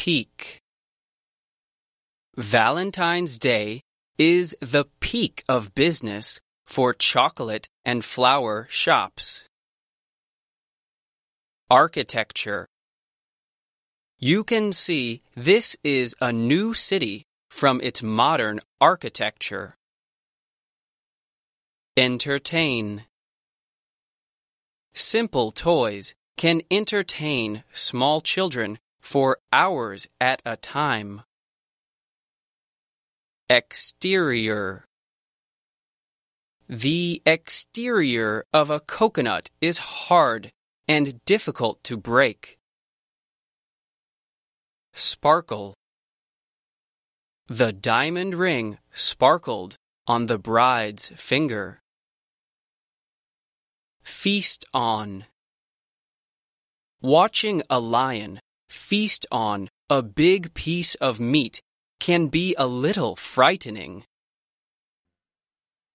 Peak. Valentine's Day is the peak of business for chocolate and flower shops. Architecture. You can see this is a new city from its modern architecture. Entertain. Simple toys can entertain small children for hours at a time. Exterior. The exterior of a coconut is hard and difficult to break. Sparkle. The diamond ring sparkled on the bride's finger. Feast on. Watching a lion feast on a big piece of meat can be a little frightening.